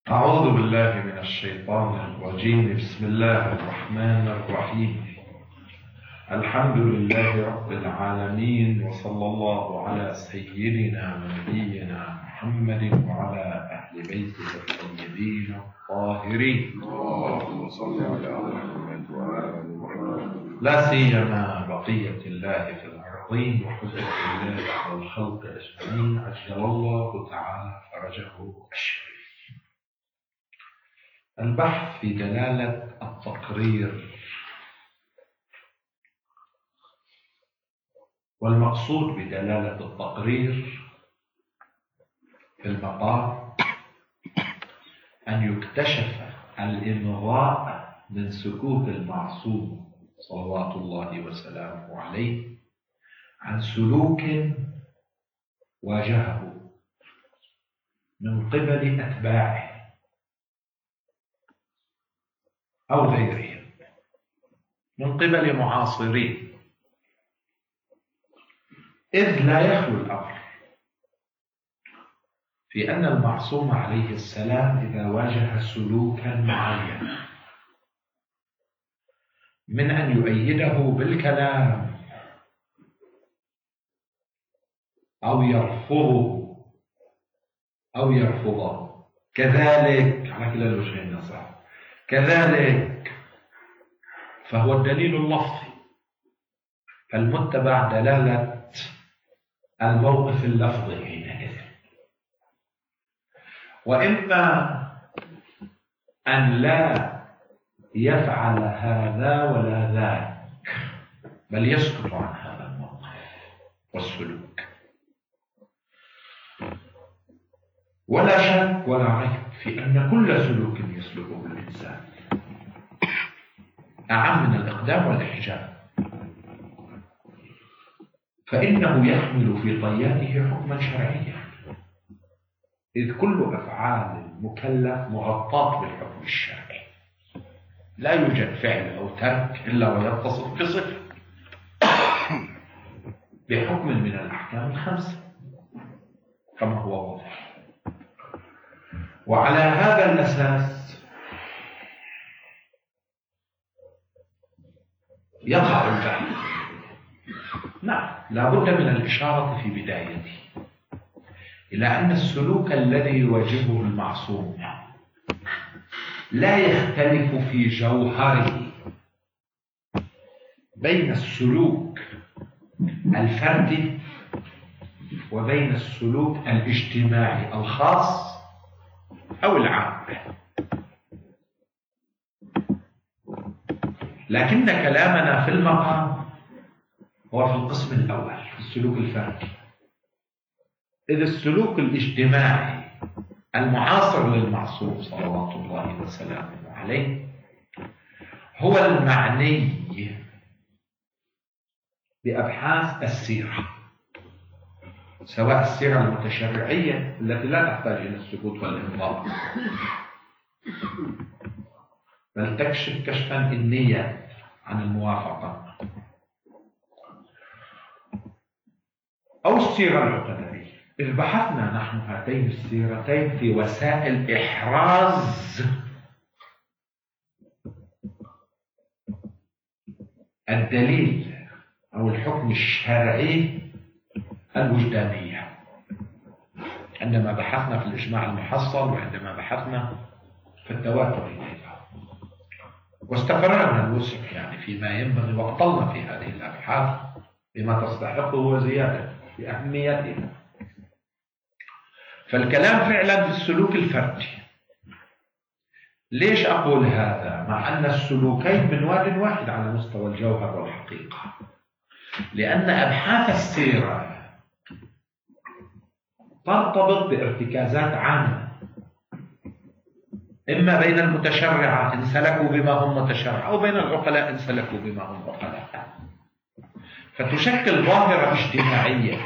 أعوذ بالله من الشيطان الرجيم. بسم الله الرحمن الرحيم. الحمد لله رب العالمين، وصلى الله على سيدنا ونبينا محمد وعلى أهل بيته الطيبين الطاهرين. اللهم صل على محمد وآل محمد. لا سيما بقية الله في الأرضين وحجة الله على الخلق أجمعين، عجل الله تعالى فرجه الشريف. البحث في دلالة التقرير، والمقصود بدلالة التقرير في المقام أن يكتشف الإمضاء من سكوت المعصوم صلوات الله وسلامه عليه عن سلوك واجهه من قبل أتباعه أو غيرهم من قبل معاصرين، إذ لا يخلو الأمر في أن المعصوم عليه السلام إذا واجه سلوكا معينا من أن يؤيده بالكلام أو يرفضه كذلك على كلا الوجهين صح، كذلك فهو الدليل اللفظي فالمتبع دلالة الموقف اللفظي حينئذ، وإما أن لا يفعل هذا ولا ذاك بل يسكت عن هذا الموقف والسلوك، ولا شك ولا ريب في أن كل سلوك يسلكه الإنسان أعم من الإقدام والإحجام، فإنه يحمل في طياته حكما شرعيا، إذ كل أفعال المكلف مغطاة بالحكم الشرعي، لا يوجد فعل أو ترك إلا ويتصف بصفة بحكم من الأحكام الخمسة كما هو واضح. وعلى هذا الأساس يقع البحث. نعم، لا بد من الإشارة في بدايته إلى أن السلوك الذي يواجهه المعصوم لا يختلف في جوهره بين السلوك الفردي وبين السلوك الاجتماعي الخاص أو العام، لكن كلامنا في المقام هو في القسم الأول في السلوك الفردي، إذ السلوك الاجتماعي المعاصر للمعصوم صلوات الله وسلامه عليه هو المعني بأبحاث السيرة، سواء السيرة المتشرعية التي لا تحتاج إلى السكوت والإنظار بل تكشف كشفا إنيا عن الموافقة، أو السيرة العقدية، إذ بحثنا نحن هاتين السيرتين في وسائل إحراز الدليل أو الحكم الشرعي الوجدانية، عندما بحثنا في الإجماع المحصل وعندما بحثنا في التواتر إليها، واستفرغنا الوسع يعني فيما ينبغي وأطلنا في هذه الأبحاث بما تستحقه وزيادة بأهميتها. فالكلام فعلا في السلوك الفردي. ليش أقول هذا مع أن السلوكين من واد واحد على مستوى الجوهر والحقيقة؟ لأن أبحاث السيرة ترتبط بارتكازات عامة، إما بين المتشرعة إن سلكوا بما هم متشرع، أو بين العقلاء إن سلكوا بما هم عقلاء، فتشكل ظاهرة اجتماعية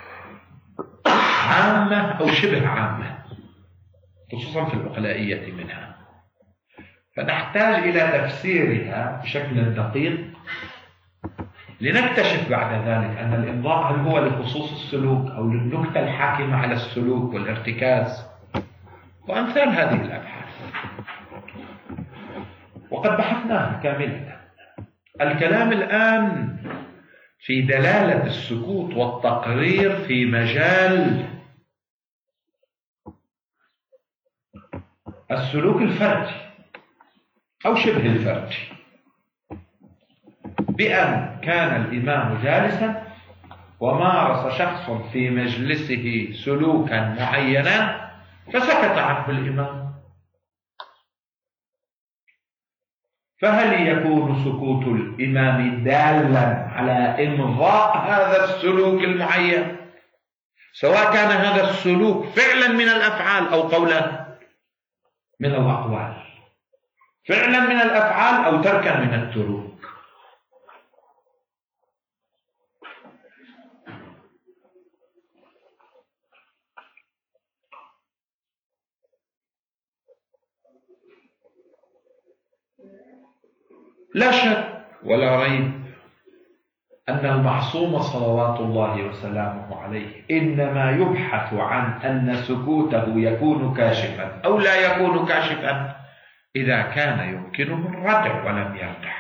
عامة أو شبه عامة خصوصا في العقلائية منها، فنحتاج إلى تفسيرها بشكل دقيق لنكتشف بعد ذلك أن الإمضاء هل هو لخصوص السلوك أو للنكتة الحاكمة على السلوك والارتكاز وأمثال هذه الأبحاث، وقد بحثناها كاملة. الكلام الآن في دلالة السكوت والتقرير في مجال السلوك الفردي أو شبه الفردي، بأن كان الإمام جالسا ومارس شخص في مجلسه سلوكا معينا فسكت عنه الإمام، فهل يكون سكوت الإمام دالا على إمضاء هذا السلوك المعين، سواء كان هذا السلوك فعلا من الأفعال أو قولا من الأقوال، فعلا من الأفعال أو تركا من التروك؟ لا شك ولا ريب أن المعصوم صلوات الله وسلامه عليه إنما يبحث عن أن سكوته يكون كاشفا أو لا يكون كاشفا إذا كان يمكنه الردع ولم يردع.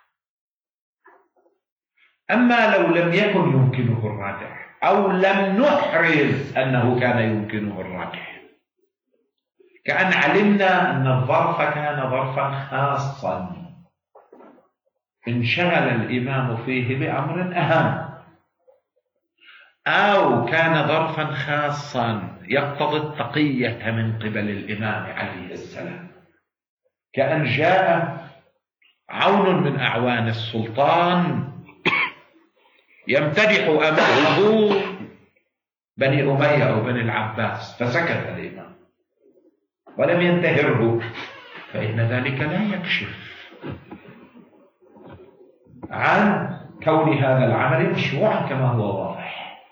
أما لو لم يكن يمكنه الردع أو لم نحرز أنه كان يمكنه الردع، كأن علمنا أن الظرف كان ظرفا خاصا انشغل الإمام فيه بأمر أهم، أو كان ظرفا خاصا يقتضي التقية من قبل الإمام عليه السلام، كأن جاء عون من أعوان السلطان يمتدح أمامه بني أمية أو بني العباس فسكت الإمام ولم ينتهره، فإن ذلك لا يكشف عن كون هذا العمل مشروعا كما هو واضح.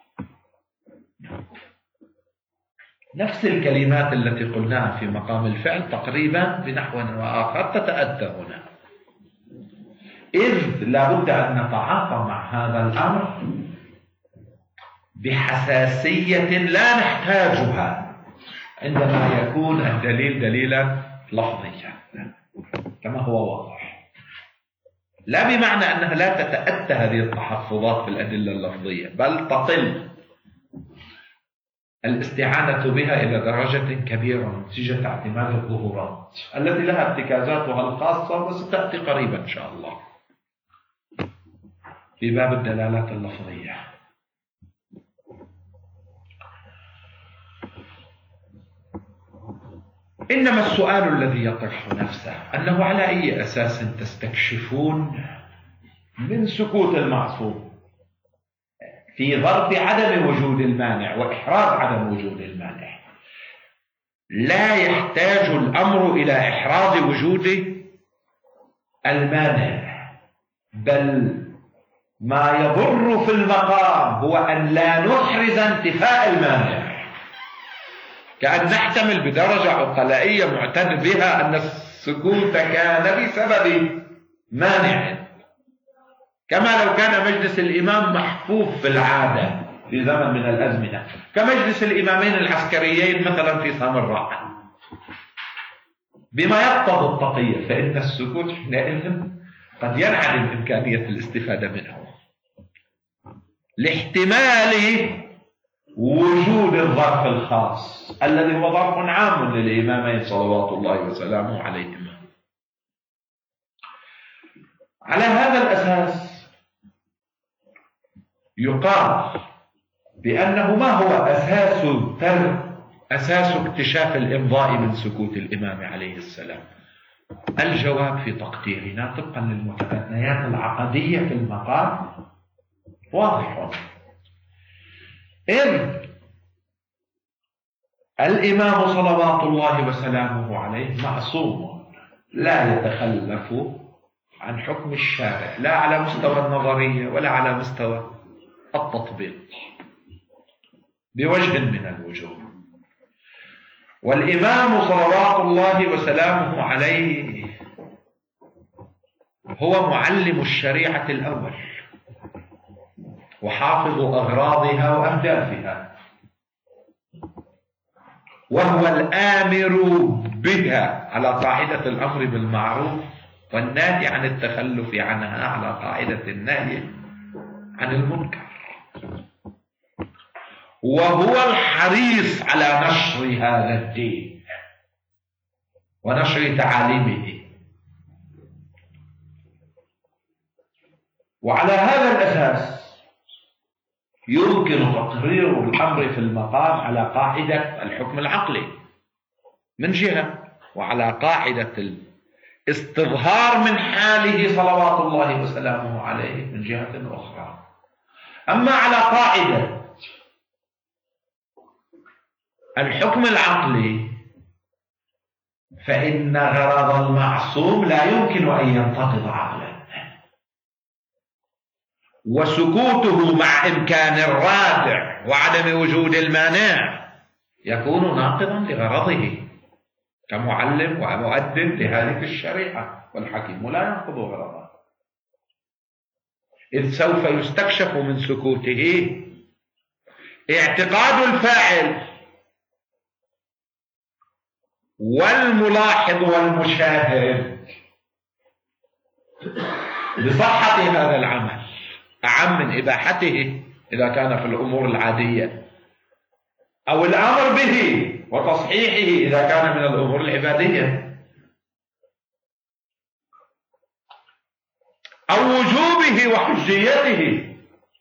نفس الكلمات التي قلناها في مقام الفعل تقريبا بنحو وآخر تتأتى هنا، إذ لابد أن نتعاطى مع هذا الأمر بحساسية لا نحتاجها عندما يكون الدليل دليلا لفظيا كما هو واضح، لا بمعنى أنها لا تتأتى هذه التحفظات في الأدلة اللفظية، بل تقل الاستعانة بها إلى درجة كبيرة نتيجة اعتماد الظهورات التي لها ارتكازاتها الخاصة وستأتي قريبا إن شاء الله في باب الدلالات اللفظية. إنما السؤال الذي يطرح نفسه أنه على أي أساس تستكشفون من سكوت المعصوم في ظرف عدم وجود المانع وإحراز عدم وجود المانع، لا يحتاج الأمر إلى إحراز وجود المانع، بل ما يضر في المقام هو أن لا نحرز انتفاء المانع، كأن نحتمل بدرجة عقلائية معتد بها أن السكوت كان بسبب مانع، كما لو كان مجلس الإمام محفوف في العادة في زمن من الأزمنة كمجلس الإمامين العسكريين مثلا في سامراء بما يقتضي التقية، فإن السكوت حينئذ قد ينعدم إمكانية الاستفادة منه لاحتمال وجود الظرف الخاص الذي هو ظرف عام للإمامين صلوات الله وسلامه عليهما. على هذا الأساس يقال بأنه ما هو أساس اكتشاف الإمضاء من سكوت الإمام عليه السلام؟ الجواب في تقديرنا طبقا للمتبنيات العقدية في المقام واضح، إذ الإمام صلوات الله وسلامه عليه معصوم لا يتخلف عن حكم الشارع لا على مستوى النظرية ولا على مستوى التطبيق بوجه من الوجوه، والإمام صلوات الله وسلامه عليه هو معلم الشريعة الأول وحافظ أغراضها وأهدافها، وهو الآمر بها على قاعدة الأمر بالمعروف، والنهي عن التخلف عنها على قاعدة النهي عن المنكر، وهو الحريص على نشر هذا الدين ونشر تعاليمه. وعلى هذا الأساس يمكن تقرير الأمر في المقام على قاعدة الحكم العقلي من جهة، وعلى قاعدة الاستظهار من حاله صلوات الله وسلامه عليه من جهة أخرى. أما على قاعدة الحكم العقلي فإن غرض المعصوم لا يمكن أن ينتقض عقلا، وسكوته مع إمكان الرادع وعدم وجود المانع يكون ناقضا لغرضه كمعلم ومؤدب لهذه الشريعة، والحكيم لا ينقض غرضه، إذ سوف يستكشف من سكوته اعتقاد الفاعل والملاحظ والمشاهد بصحة هذا العمل أعم من إباحته إذا كان في الأمور العادية، أو الأمر به وتصحيحه إذا كان من الأمور العبادية، أو وجوبه وحجيته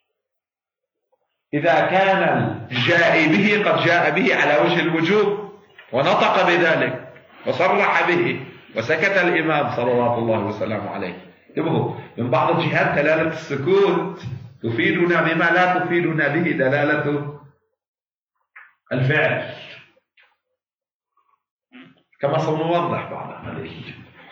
إذا كان الجاء به قد جاء به على وجه الوجوب ونطق بذلك وصرح به وسكت الإمام صلوات الله وسلامه عليه. انتبهوا، من بعض الجهات دلالة السكوت تفيدنا بما لا تفيدنا به دلالة الفعل، كما سنوضح بعد قليل.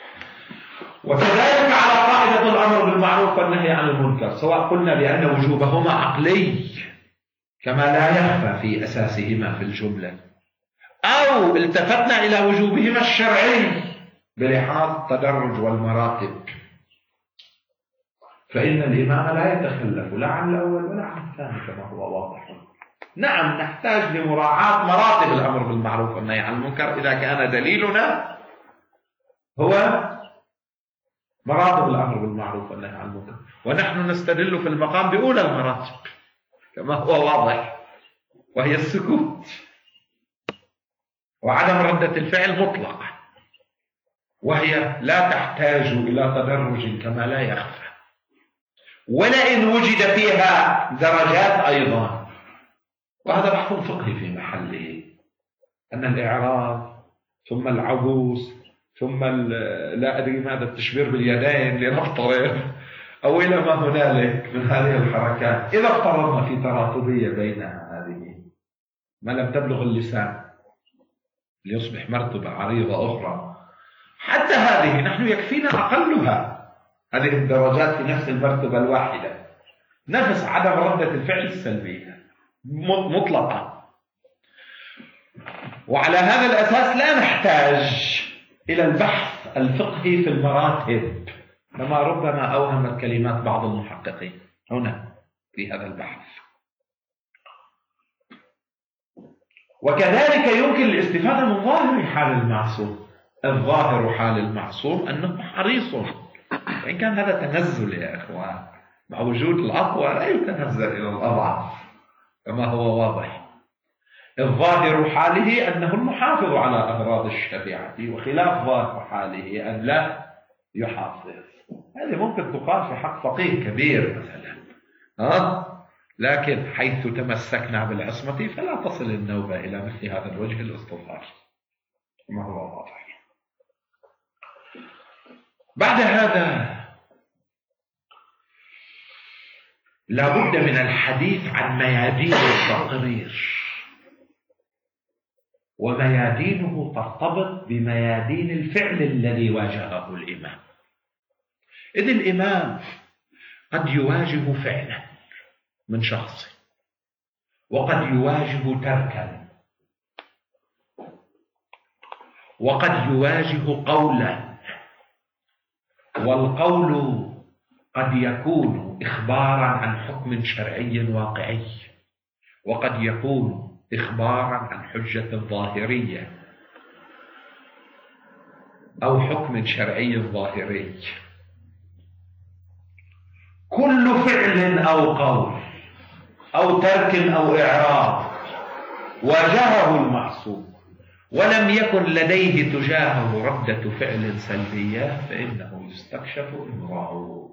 وكذلك على قاعدة الأمر بالمعروف والنهي عن المنكر، سواء قلنا بأن وجوبهما عقلي كما لا يخفى في أساسهما في الجملة، أو التفتنا إلى وجوبهما الشرعي بلحاظ التدرج والمراتب، فإن الإمام لا يتخلف لا عن الأول ولا عن الثاني كما هو واضح. نعم، نحتاج لمراعاة مراتب الأمر بالمعروف والنهي عن المنكر إذا كان دليلنا هو مراتب الأمر بالمعروف والنهي عن المنكر، ونحن نستدل في المقام بأولى المراتب كما هو واضح، وهي السكوت وعدم ردة الفعل مطلقة، وهي لا تحتاج إلى تدرج كما لا يخفى، ولئن وجد فيها درجات أيضا، وهذا بحث فقهي في محله، أن الإعراض ثم العبوس ثم لا أدري ماذا التشبير باليدين لنفترض أو إلى ما هنالك من هذه الحركات، إذا افترضنا في تراتبية بينها هذه ما لم تبلغ اللسان ليصبح مرتبة عريضة أخرى، حتى هذه نحن يكفينا أقلها هذه الدرجات في نفس المرتبة الواحدة، نفس عدم ردة الفعل السلبية مطلقة. وعلى هذا الأساس لا نحتاج إلى البحث الفقهي في المراتب كما ربما أوهمت كلمات بعض المحققين هنا في هذا البحث. وكذلك يمكن الاستفادة من ظاهر حال المعصوم. الظاهر حال المعصوم أنه حريص، وإن كان هذا تنزل يا إخوان، مع وجود الأقوى لا يتنزل إلى الأضعف كما هو واضح. الظاهر حاله أنه المحافظ على أغراض الشريعة، وخلاف ظاهر حاله أن لا يحافظ. هذه ممكن تقال في حق فقيه كبير مثلا، لكن حيث تمسكنا بالعصمة فلا تصل النوبة إلى مثل هذا الوجه الاستظهار كما هو واضح. بعد هذا لا بد من الحديث عن ميادين التقرير، وميادينه ترتبط بميادين الفعل الذي واجهه الإمام. إذ الإمام قد يواجه فعلا من شخص، وقد يواجه تركا، وقد يواجه قولا، والقول قد يكون إخبارا عن حكم شرعي واقعي، وقد يكون إخبارا عن حجة ظاهرية أو حكم شرعي ظاهري. كل فعل أو قول أو ترك أو إعراض واجهه المعصوم ولم يكن لديه تجاهه ردة فعل سلبية فإنه يستكشف إمراره.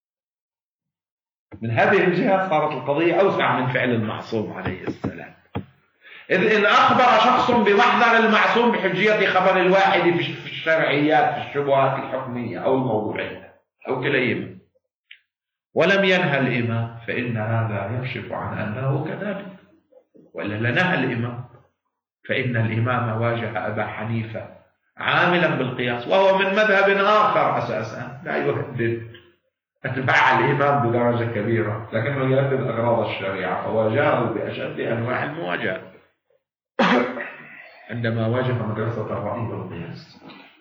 من هذه الجهة صارت القضية أوسع من فعل المعصوم عليه السلام. إذ إن أخبر شخص بمحضر المعصوم بحجية خبر الواحد في الشرعيات في الشبهات الحكمية أو الموضوعية أو كليهما ولم ينهى الإمام فإن هذا يكشف عن أنه كذلك، وإلا لنهى الإمام، فإن الإمام واجه أبا حنيفة عاملا بالقياس وهو من مذهب آخر أساسا لا يهدد أتباع الإمام بدرجة كبيرة، لكنه يهدد أغراض الشريعة فواجهه بأشد أنواع المواجهة عندما واجه مدرسة الرأي والقياس.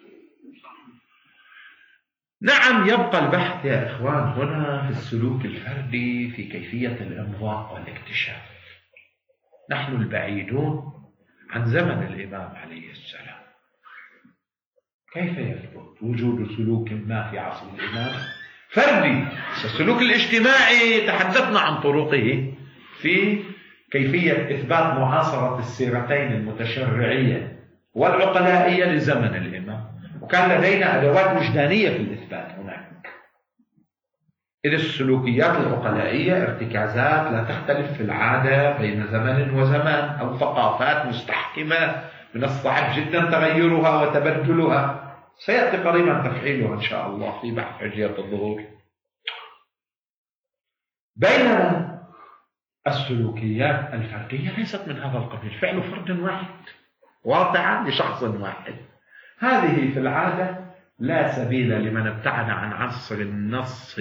نعم، يبقى البحث يا إخوان هنا في السلوك الفردي في كيفية الإمضاء والاكتشاف. نحن البعيدون عن زمن الإمام عليه السلام. كيف يثبت وجود سلوك ما في عصر الإمام فردي؟ السلوك الاجتماعي تحدثنا عن طرقه في كيفية إثبات معاصرة السيرتين المتشرعية والعقلائية لزمن الإمام، وكان لدينا أدوات وجدانية في الإثبات هناك. إذ السلوكيات العقلائية ارتكازات لا تختلف في العادة بين زمن وزمان أو ثقافات مستحكمة من الصعب جدا تغيرها وتبدلها، سيأتي قريبا تفعيلها إن شاء الله في بحث حجية الظهور. بينما السلوكيات الفردية ليست من هذا القبيل، فعل فرد واحد واقعا لشخص واحد. هذه في العادة لا سبيل لمن ابتعد عن عصر النص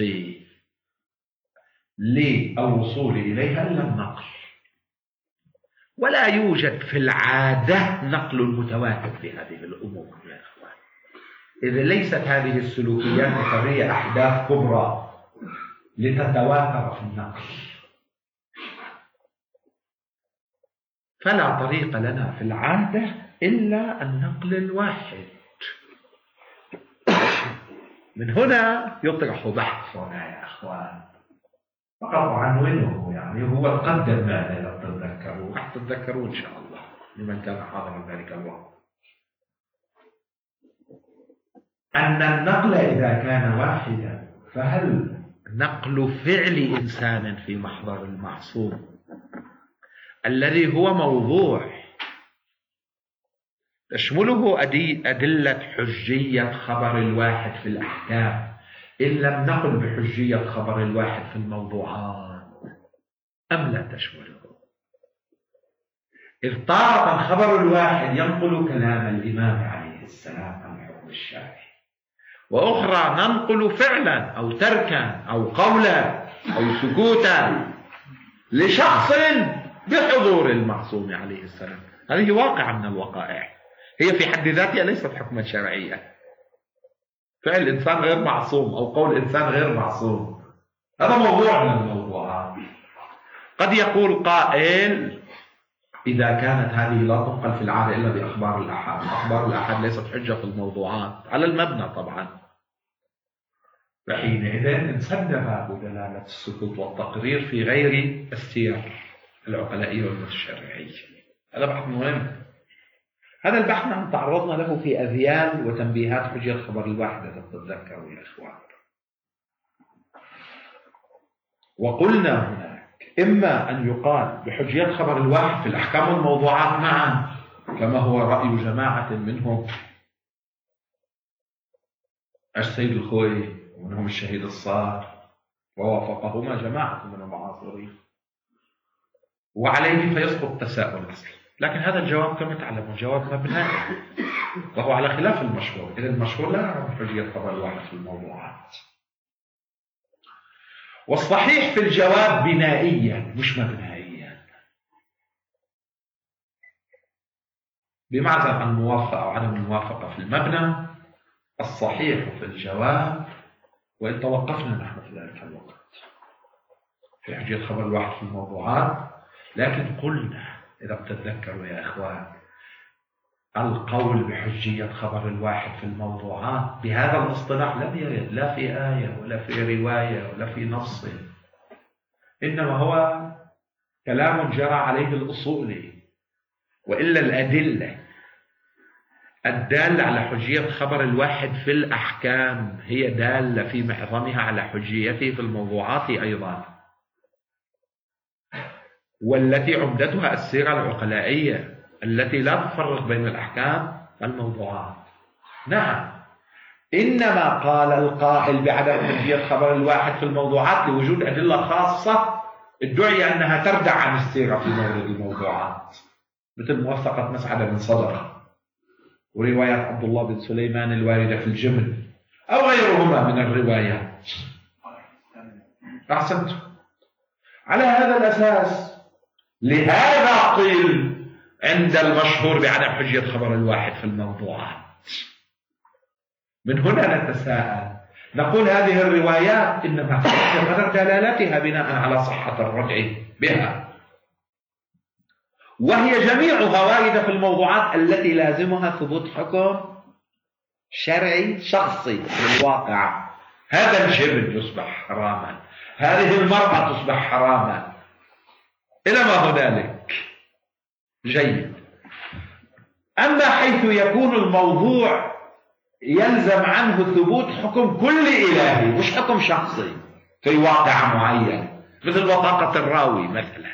للوصول إليها إلا النقل، ولا يوجد في العادة نقل متواتر في هذه الأمور يا إخوان، إذا ليست هذه السلوكيات الفردية أحداث كبرى لتتواتر في النقل، فلا طريق لنا في العادة إلا النقل الواحد. من هنا يطرح بحثنا يا أخوان، فقط عنوانه يعني هو قدم ماذا لو تتذكروا، راح تتذكروا إن شاء الله لمن كان حاضرا ذلك الوقت، أن النقل إذا كان واحدا فهل نقل فعل إنسان في محضر المعصوم الذي هو موضوع تشمله أدلة حجية خبر الواحد في الأحكام إن لم نقل بحجية خبر الواحد في الموضوعات أم لا تشمله؟ إذ طارة خبر الواحد ينقل كلام الإمام عليه السلام عن الحكم الشرعي، وأخرى ننقل فعلا أو تركا أو قولا أو سكوتا لشخص بحضور المعصوم عليه السلام. هذه واقعة من الوقائع، هي في حد ذاتها ليست حكما شرعيا. فعل إنسان غير معصوم أو قول إنسان غير معصوم هذا موضوع من الموضوعات. قد يقول قائل إذا كانت هذه لا تنقل في العادة إلا بأخبار الأحاد، أخبار الأحاد ليست حجة في الموضوعات على المبنى طبعا، فحينئذ انسد باب دلالة السكوت والتقرير في غير السير العقلائية والمتشرعية. هذا بحث مهم. هذا البحث نحن تعرضنا له في أذيال وتنبيهات حجية خبر الواحد إذا تتذكروا يا إخوان، وقلنا هناك إما أن يقال بحجية خبر الواحد في الأحكام والموضوعات معا كما هو رأي جماعة منهم السيد الخوي ومنهم الشهيد الصار ووافقهما جماعة من المعاصرين، وعليه فيسقط تساؤل أصلا. لكن هذا الجواب كما تعلمون جواب مبنائي وهو على خلاف المشهور، إذا المشهور لا يعرف حجية خبر الواحد في الموضوعات، والصحيح في الجواب بنائيا مش مبنائيا، بمعزل عن الموافقة أو عدم الموافقة في المبنى. الصحيح في الجواب، وإن توقفنا نحن في ذلك الوقت في حجية خبر الواحد في الموضوعات، لكن قلنا إذا بتتذكروا يا إخوان، القول بحجية خبر الواحد في الموضوعات بهذا الاصطلاح لم يرد لا في آية ولا في رواية ولا في نص، إنما هو كلام جرى عليه الأصول، وإلا الأدلة الدالة على حجية خبر الواحد في الأحكام هي دالة في معظمها على حجيته في الموضوعات أيضا، والتي عمدتها السيرة العقلائية التي لا تفرق بين الأحكام والموضوعات. نعم، إنما قال القائل بعدم حجية خبر الواحد في الموضوعات لوجود أدلة خاصة ادعي أنها تردع عن السيرة في مورد الموضوعات، مثل موثقة مسعد بن صدر ورواية عبد الله بن سليمان الواردة في الجمل أو غيرهما من الروايات. أحسنت. على هذا الأساس لهذا قيل عند المشهور بعدم حجية خبر الواحد في الموضوعات. من هنا نتساءل، نقول هذه الروايات إنما قدر دلالتها بناء على صحة الردع بها، وهي جميعها واردة في الموضوعات التي لازمها ثبوت حكم شرعي شخصي في الواقع. هذا الجبل يصبح حراما، هذه المرأة تصبح حراما، إلى ما هنالك. جيد. أما حيث يكون الموضوع يلزم عنه ثبوت حكم كل إلهي مش حكم شخصي في واقع معين، مثل وثاقة الراوي مثلا،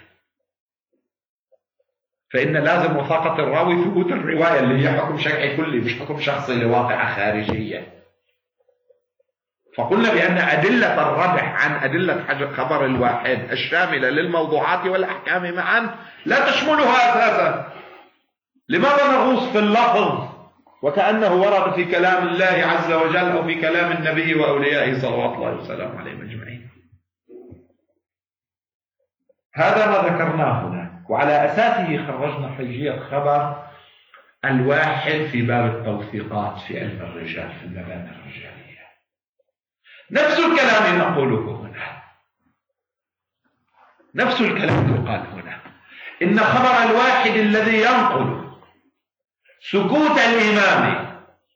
فإن لازم وثاقة الراوي ثبوت الرواية اللي هي حكم شرعي كلي مش حكم شخصي لواقع خارجية. فقلنا بأن أدلة الردع عن أدلة خبر الواحد الشاملة للموضوعات والأحكام معا لا تشملها أساسا. لماذا نغوص في اللفظ وكأنه ورد في كلام الله عز وجل أو في كلام النبي وأوليائه صلوات الله وسلامه عليهم أجمعين؟ هذا ما ذكرناه هنا، وعلى أساسه خرجنا حجية خبر الواحد في باب التوثيقات في علم الرجال في المباني الرجالية. نفس الكلام نقوله هنا، نفس الكلام يقال هنا، إن خبر الواحد الذي ينقل سكوت الإمام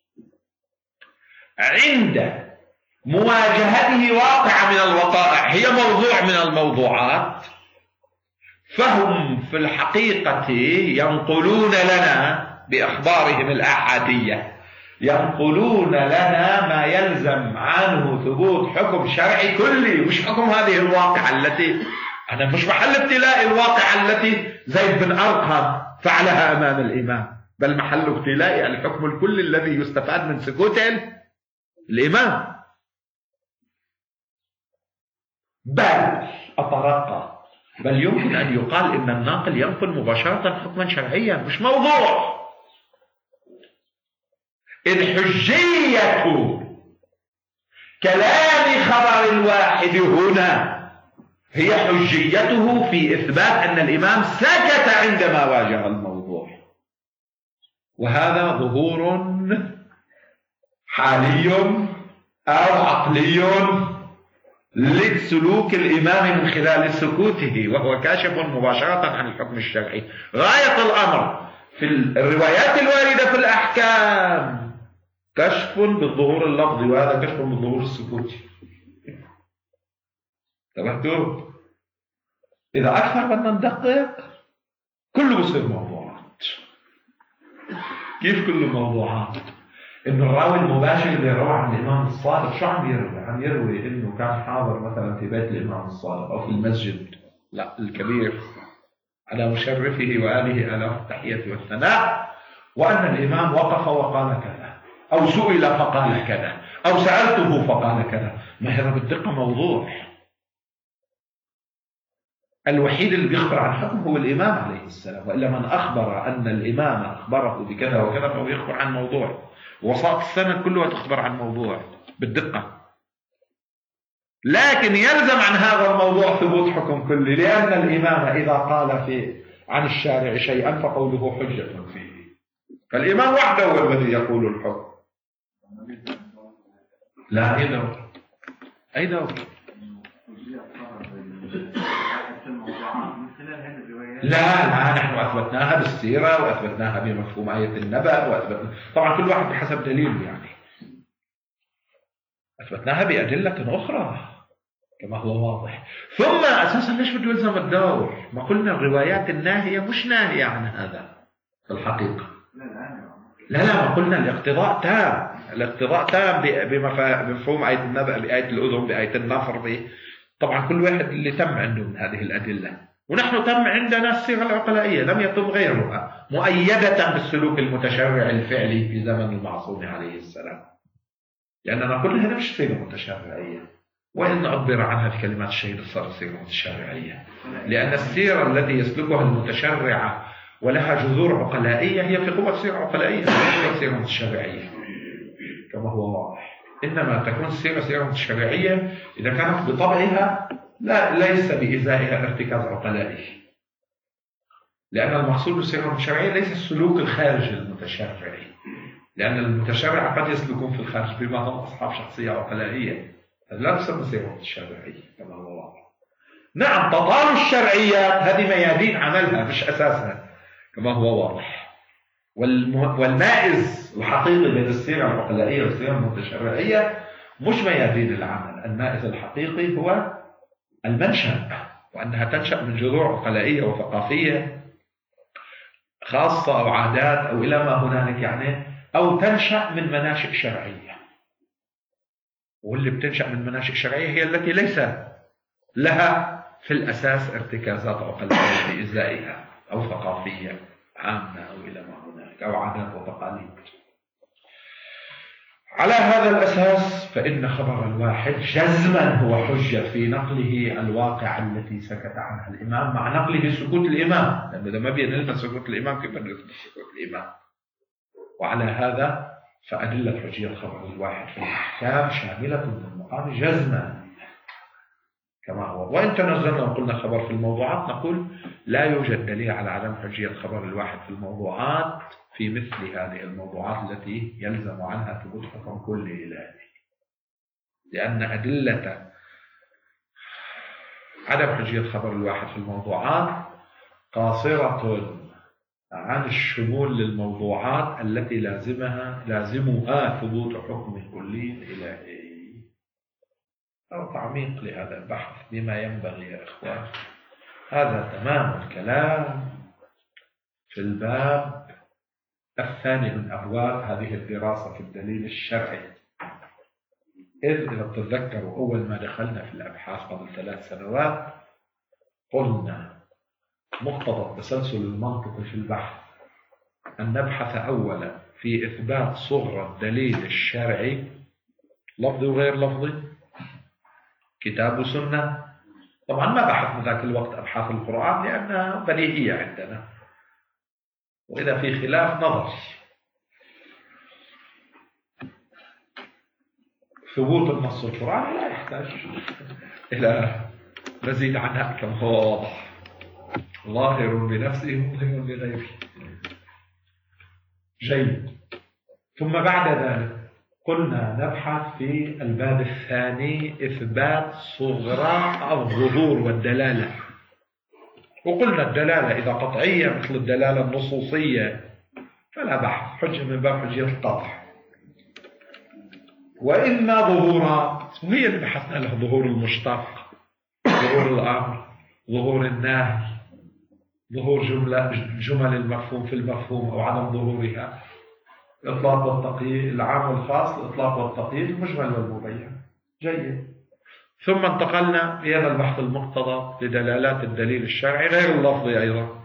عند مواجهته واقع من الوقائع هي موضوع من الموضوعات، فهم في الحقيقة ينقلون لنا بأخبارهم الآحادية، ينقلون لنا ما يلزم عنه ثبوت حكم شرعي كلي، مش حكم هذه الواقعة التي أنا مش محل ابتلاء الواقعة التي زيد بن أرقم فعلها أمام الإمام، بل محل ابتلاء الحكم الكلي الذي يستفاد من سكوت الإمام. بل أطرق، بل يمكن أن يقال إن الناقل ينقل مباشرة حكما شرعيا مش موضوع، إذ حجية كلام خبر الواحد هنا هي حجيته في إثبات أن الإمام سكت عندما واجه الموضوع، وهذا ظهور حالي أو عقلي لسلوك الإمام من خلال سكوته، وهو كاشف مباشرة عن الحكم الشرعي. غاية الأمر في الروايات الواردة في الأحكام كشف بالظهور اللفظي، وهذا كشف بالظهور السكوتي. تبهتوا؟ إذا أكثر بدنا ندقق كله بصير موضوعات. كيف كله موضوعات؟ إنه الراوي المباشر اللي روى عن الإمام الصادق شو عم يروي؟ عم يروي إنه كان حاضر مثلا في بيت الإمام الصادق أو في المسجد لا الكبير على مشرفه وآله آلاف التحية والثناء، وأن الإمام وقف وقال كذا، أو سئل فقال كذا، أو سألته فقال كذا. ما هذا بالدقة موضوع. الوحيد اللي بيخبر عن حكم هو الإمام عليه السلام، وإلا من أخبر أن الإمام أخبره بكذا وكذا فهو يخبر عن موضوع. وسائط السند كلها تخبر عن موضوع بالدقة، لكن يلزم عن هذا الموضوع ثبوت حكم كلي، لأن الإمام إذا قال عن الشارع شيئا فقوله حجة فيه، فالإمام وحده هو الذي يقول الحكم. لا أي دور، أي دور. من خلال هذه الروايات لا نحن أثبتناها بالسيرة وأثبتناها بمفهوم آية النبأ طبعا كل واحد بحسب دليله يعني. أثبتناها بأدلة أخرى كما هو واضح. ثم أساسا ليش بده يلزم الدور؟ ما قلنا الروايات الناهية مش ناهية عن هذا في الحقيقة. لا ما قلنا الاقتضاء تام. الاقتضاء تام بمفهوم آية النبأ بآية الأذن بآية النفر طبعا كل واحد اللي تم عنده من هذه الأدلة. ونحن تم عندنا الصيغة العقلائية لم يتم غيرها مؤيدة بالسلوك المتشرع الفعلي في زمن المعصوم عليه السلام. لأننا كلها مش صيغة متشرعية، وإن نعبر عنها في كلمات الشهيد صار صيغة متشرعية، لأن السيرة التي يسلكها المتشرعة ولها جذور عقلائية هي في قوة صيغة عقلائية ليست صيغة متشرعية كما هو واضح. إنما تكون صيغة متشرعية إذا كانت بطبعها ليس بإزائها ارتكاز عقلائي، لأن المقصود بالصيغة المتشرعية ليس السلوك الخارجي المتشرعي، لأن المتشرع قد يسلكون في الخارج بما هم أصحاب شخصية عقلائية، لا تسمى صيغة متشرعية كما هو واضح. نعم تطال الشرعيات هذه ميادين عملها مش أساسها كما هو واضح. والمائز الحقيقي بين الصيغة العقلائية والصيغة المتشرعية مش ميادين العمل. المائز الحقيقي هو المنشأ، وأنها تنشأ من جذور عقلائية وثقافية خاصة أو عادات أو إلى ما هنالك يعني، أو تنشأ من مناشئ شرعية. واللي بتنشأ من مناشئ شرعية هي التي ليس لها في الأساس ارتكازات عقلائية بإزائها أو ثقافية عامة أو إلى ما هنالك أو عادات وتقاليد. على هذا الأساس فإن خبر الواحد جزما هو حجة في نقله الواقع التي سكت عنها الإمام مع نقله سكوت الإمام، لأنه إذا ما بين لنا سكوت الإمام كيف نثبت سكوت الإمام؟ وعلى هذا فأدلة حجية خبر الواحد في الأحكام شاملة للمقام جزما كما هو. وإن تنزلنا وقلنا خبر في الموضوعات نقول لا يوجد دليل على عدم حجية خبر الواحد في الموضوعات في مثل هذه الموضوعات التي يلزم عنها ثبوت حكم كل إلهي، لأن أدلة عدم حجية خبر الواحد في الموضوعات قاصرة عن الشمول للموضوعات التي لازمها ثبوت حكم كلي إلهي. أو تعميق لهذا البحث بما ينبغي يا إخوان. هذا تمام الكلام في الباب الثاني من أبواب هذه الدراسة في الدليل الشرعي. إذا تتذكروا أول ما دخلنا في الأبحاث قبل 3 سنوات قلنا مقتضى التسلسل المنطقي في البحث أن نبحث أولا في إثبات صغرى الدليل الشرعي لفظي وغير لفظي، كتاب وسنة. طبعا ما بحثنا ذاك الوقت أبحاث القرآن لأنها بديهية عندنا، وإذا في خلاف نظر ثبوت النص القرآني لا يحتاج إلى مزيد عنها كما هو واضح، ظاهر بنفسه مظهر بغيره. جيد. ثم بعد ذلك قلنا نبحث في الباب الثاني إثبات صغرى الظهور والدلالة، وقلنا الدلالة إذا قطعية مثل الدلالة النصوصية فلا بحث، حجة من باب حجية القطع. وإما ظهورات وهي اللي بحثنا لها، ظهور المشتق، ظهور الأمر، ظهور النهي، ظهور جمل المفهوم في المفهوم أو عدم ظهورها، الإطلاق والتقييد، العام والخاص، الإطلاق والتقييد، المجمل والمبين. جيد. ثم انتقلنا في هذا البحث المقتضى لدلالات الدليل الشرعي غير اللفظي أيضا،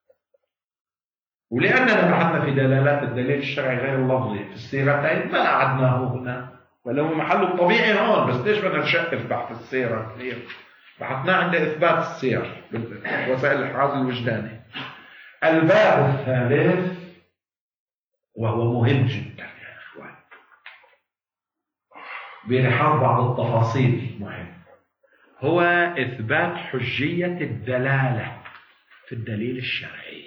ولأننا بحثنا في دلالات الدليل الشرعي غير اللفظي في السيرتين ما أعدناه هنا، ولو محله الطبيعي هون، بس ليش بدنا نشقف بحث السيرة كثير؟ بحثنا عند إثبات السير وسائل الإحراز الوجداني. الباب الثالث وهو مهم جدا يا إخوان، بلحاظ بعض التفاصيل مهم، هو إثبات حجية الدلالة في الدليل الشرعي.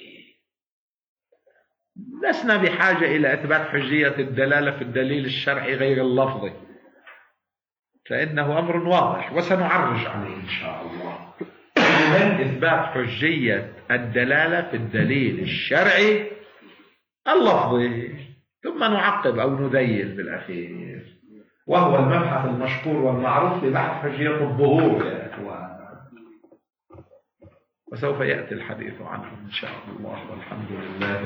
لسنا بحاجة إلى إثبات حجية الدلالة في الدليل الشرعي غير اللفظي، فإنه أمر واضح وسنعرج عليه إن شاء الله. من إثبات حجية الدلالة في الدليل الشرعي اللفظي، ثم نعقب أو نذيل بالأخير، وهو المبحث المشهور والمعروف لبحث حجية الظهور يا إخوان، وسوف يأتي الحديث عنه إن شاء الله، والحمد لله